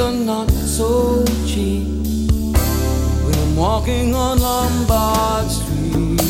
are not so cheap when I'm walking on Lombard Street.